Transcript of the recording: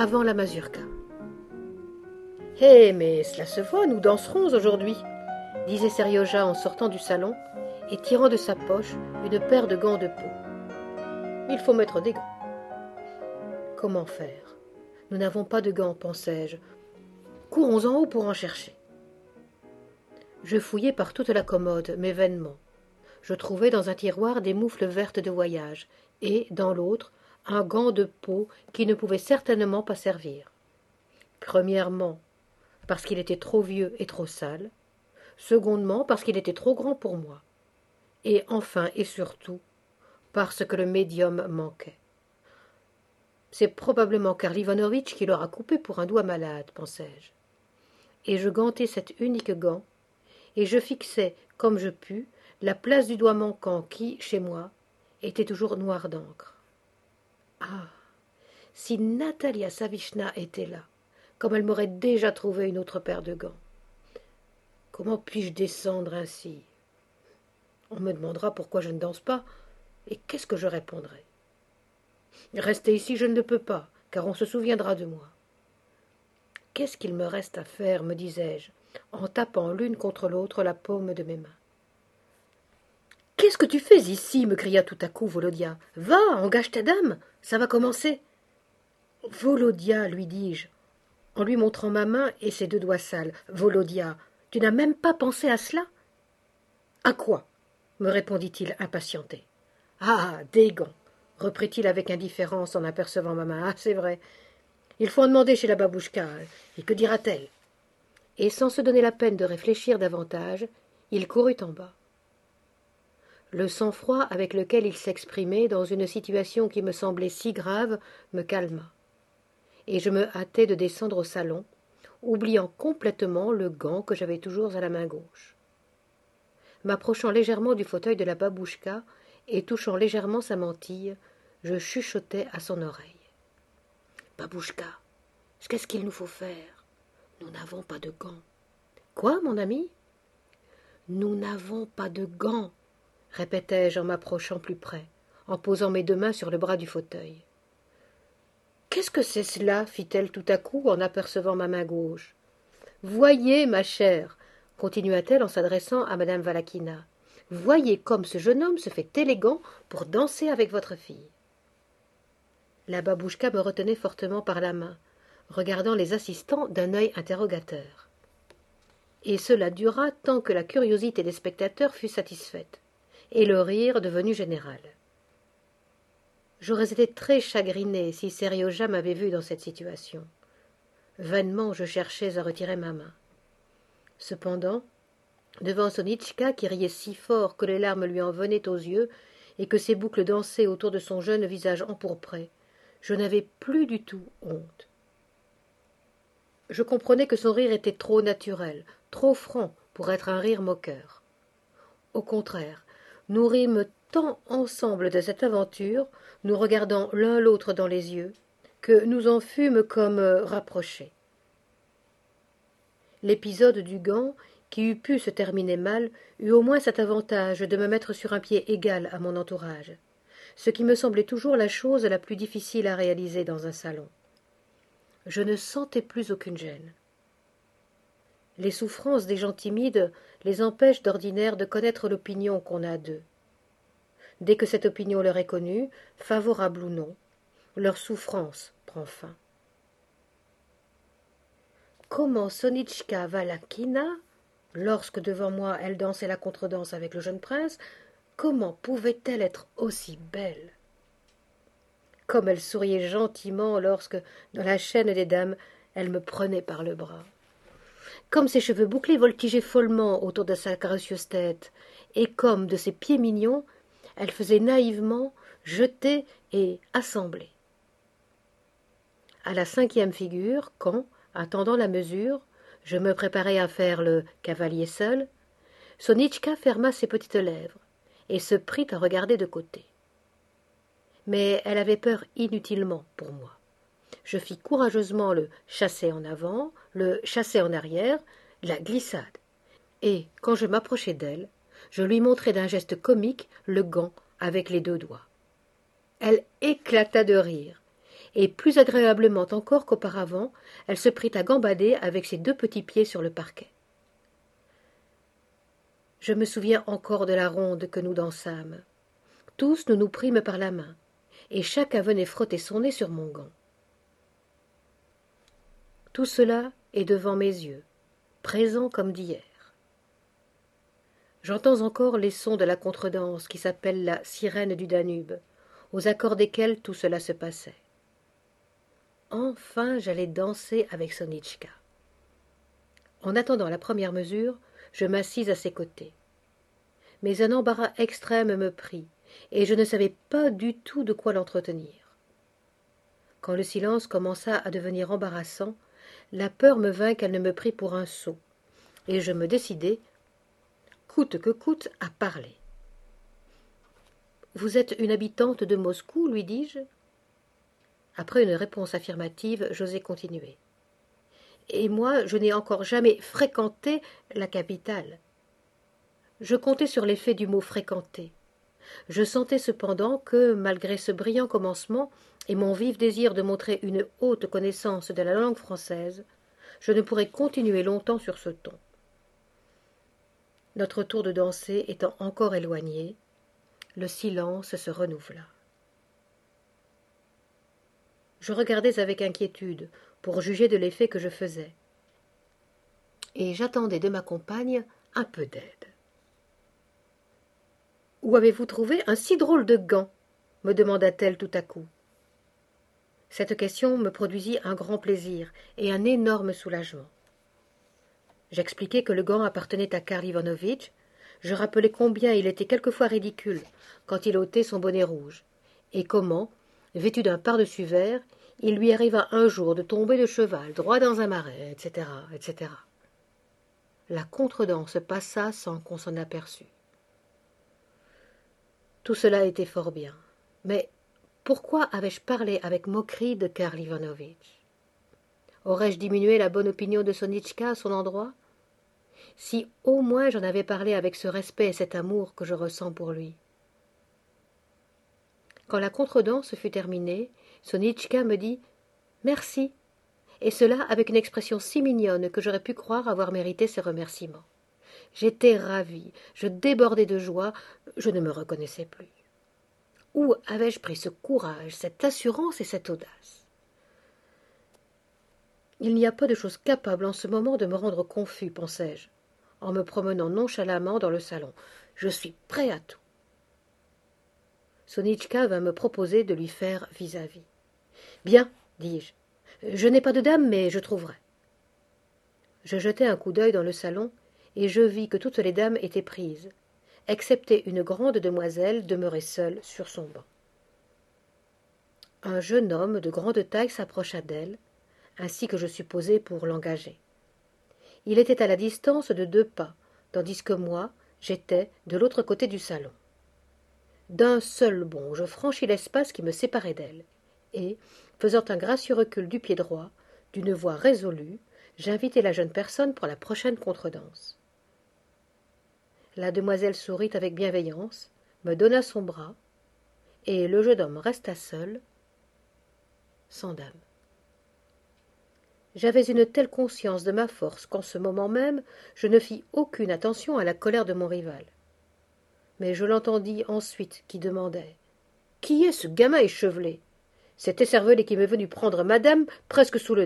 avant la mazurka. « Hé, mais cela se voit, nous danserons aujourd'hui » disait Serioja en sortant du salon et tirant de sa poche une paire de gants de peau. « Il faut mettre des gants. » Comment faire? Nous n'avons pas de gants, pensai-je. Courons en haut pour en chercher. Je fouillai par toute la commode, mais vainement. Je trouvai dans un tiroir des moufles vertes de voyage et, dans l'autre, un gant de peau qui ne pouvait certainement pas servir. Premièrement, parce qu'il était trop vieux et trop sale. Secondement, parce qu'il était trop grand pour moi. Et enfin et surtout, parce que le médium manquait. C'est probablement Karl Ivanovitch qui l'aura coupé pour un doigt malade, pensai-je. Et je gantai cet unique gant, et je fixai, comme je pus, la place du doigt manquant qui, chez moi, était toujours noire d'encre. Ah, si Natalia Savishna était là, comme elle m'aurait déjà trouvé une autre paire de gants. Comment puis-je descendre ainsi? On me demandera pourquoi je ne danse pas, et qu'est-ce que je répondrai? Rester ici, je ne le peux pas, car on se souviendra de moi. Qu'est-ce qu'il me reste à faire, me disais-je, en tapant l'une contre l'autre la paume de mes mains. Qu'est-ce que tu fais ici? Me cria tout à coup Volodia. Va, engage ta dame, ça va commencer. Volodia, lui dis-je, en lui montrant ma main et ses deux doigts sales. Volodia, tu n'as même pas pensé à cela? À quoi? Me répondit-il impatienté. Ah, des gants, reprit-il avec indifférence en apercevant ma main. Ah, c'est vrai. Il faut en demander chez la babouchka. Et que dira-t-elle? Et sans se donner la peine de réfléchir davantage, il courut en bas. Le sang-froid avec lequel il s'exprimait dans une situation qui me semblait si grave me calma, et je me hâtai de descendre au salon, oubliant complètement le gant que j'avais toujours à la main gauche. M'approchant légèrement du fauteuil de la babouchka et touchant légèrement sa mantille, je chuchotai à son oreille. « Babouchka, qu'est-ce qu'il nous faut faire? Nous n'avons pas de gants. »« Quoi, mon ami ?»« Nous n'avons pas de gants, » répétai-je en m'approchant plus près, en posant mes deux mains sur le bras du fauteuil. « Qu'est-ce que c'est cela? Fit-elle tout à coup en apercevant ma main gauche. « Voyez, ma chère, continua-t-elle en s'adressant à madame Valakina, voyez comme ce jeune homme se fait élégant pour danser avec votre fille. » La babouchka me retenait fortement par la main, regardant les assistants d'un œil interrogateur. Et cela dura tant que la curiosité des spectateurs fut satisfaite, et le rire devenu général. J'aurais été très chagrinée si Serioja m'avait vue dans cette situation. Vainement je cherchais à retirer ma main. Cependant, devant Sonitchka qui riait si fort que les larmes lui en venaient aux yeux et que ses boucles dansaient autour de son jeune visage empourpré, je n'avais plus du tout honte. Je comprenais que son rire était trop naturel, trop franc pour être un rire moqueur. Au contraire, nous rîmes tant ensemble de cette aventure, nous regardant l'un l'autre dans les yeux, que nous en fûmes comme rapprochés. L'épisode du gant, qui eût pu se terminer mal, eut au moins cet avantage de me mettre sur un pied égal à mon entourage, ce qui me semblait toujours la chose la plus difficile à réaliser dans un salon. Je ne sentais plus aucune gêne. Les souffrances des gens timides les empêchent d'ordinaire de connaître l'opinion qu'on a d'eux. Dès que cette opinion leur est connue, favorable ou non, leur souffrance prend fin. Comment Sonitchka Valakina, lorsque devant moi elle dansait la contredanse avec le jeune prince, comment pouvait-elle être aussi belle? Comme elle souriait gentiment lorsque, dans la chaîne des dames, elle me prenait par le bras. Comme ses cheveux bouclés voltigeaient follement autour de sa gracieuse tête, et comme de ses pieds mignons, elle faisait naïvement jeter et assembler. À la 5e figure, quand, attendant la mesure, je me préparais à faire le cavalier seul, Sonitchka ferma ses petites lèvres et se prit à regarder de côté. Mais elle avait peur inutilement pour moi. Je fis courageusement le chasser en avant, le chasser en arrière, la glissade. Et, quand je m'approchai d'elle, je lui montrai d'un geste comique le gant avec les deux doigts. Elle éclata de rire, et plus agréablement encore qu'auparavant, elle se prit à gambader avec ses 2 petits pieds sur le parquet. Je me souviens encore de la ronde que nous dansâmes. Tous nous nous prîmes par la main, et chacun venait frotter son nez sur mon gant. Tout cela est devant mes yeux, présent comme d'hier. J'entends encore les sons de la contredanse qui s'appelle la sirène du Danube, aux accords desquels tout cela se passait. Enfin, j'allais danser avec Sonitchka. En attendant la première mesure, je m'assis à ses côtés. Mais un embarras extrême me prit, et je ne savais pas du tout de quoi l'entretenir. Quand le silence commença à devenir embarrassant, la peur me vint qu'elle ne me prît pour un sot, et je me décidai, coûte que coûte, à parler. « Vous êtes une habitante de Moscou, lui dis-je. Après une réponse affirmative, j'osai continuer. Et moi, je n'ai encore jamais fréquenté la capitale. Je comptais sur l'effet du mot fréquenter. Je sentais cependant que, malgré ce brillant commencement et mon vif désir de montrer une haute connaissance de la langue française, je ne pourrais continuer longtemps sur ce ton. Notre tour de danser étant encore éloigné, le silence se renouvela. Je regardais avec inquiétude pour juger de l'effet que je faisais, et j'attendais de ma compagne un peu d'aide. « Où avez-vous trouvé un si drôle de gant ?» me demanda-t-elle tout à coup. Cette question me produisit un grand plaisir et un énorme soulagement. J'expliquai que le gant appartenait à Karl Ivanovitch, je rappelai combien il était quelquefois ridicule quand il ôtait son bonnet rouge, et comment, vêtu d'un pardessus vert, il lui arriva un jour de tomber de cheval droit dans un marais, etc., etc. La contredanse passa sans qu'on s'en aperçût. Tout cela était fort bien, mais pourquoi avais-je parlé avec moquerie de Karl Ivanovitch? Aurais-je diminué la bonne opinion de Sonitchka à son endroit? Si au moins j'en avais parlé avec ce respect et cet amour que je ressens pour lui. Quand la contredanse fut terminée, Sonitchka me dit « Merci », et cela avec une expression si mignonne que j'aurais pu croire avoir mérité ses remerciements. J'étais ravie, je débordais de joie, je ne me reconnaissais plus. Où avais-je pris ce courage, cette assurance et cette audace? Il n'y a pas de chose capable en ce moment de me rendre confus, pensai-je, en me promenant nonchalamment dans le salon. Je suis prêt à tout. Sonitchka vint me proposer de lui faire vis-à-vis. Bien, dis-je. Je n'ai pas de dame, mais je trouverai. Je jetai un coup d'œil dans le salon, et je vis que toutes les dames étaient prises, excepté une grande demoiselle demeurée seule sur son banc. Un jeune homme de grande taille s'approcha d'elle, ainsi que je supposai pour l'engager. Il était à la distance de 2 pas, tandis que moi, j'étais de l'autre côté du salon. D'un seul bond, je franchis l'espace qui me séparait d'elle, et, faisant un gracieux recul du pied droit, d'une voix résolue, j'invitai la jeune personne pour la prochaine contredanse. La demoiselle sourit avec bienveillance, me donna son bras, et le jeune homme resta seul, sans dame. J'avais une telle conscience de ma force qu'en ce moment même, je ne fis aucune attention à la colère de mon rival. Mais je l'entendis ensuite qui demandait « Qui est ce gamin échevelé? Cet écervelé qui m'est venu prendre madame presque sous le nez. »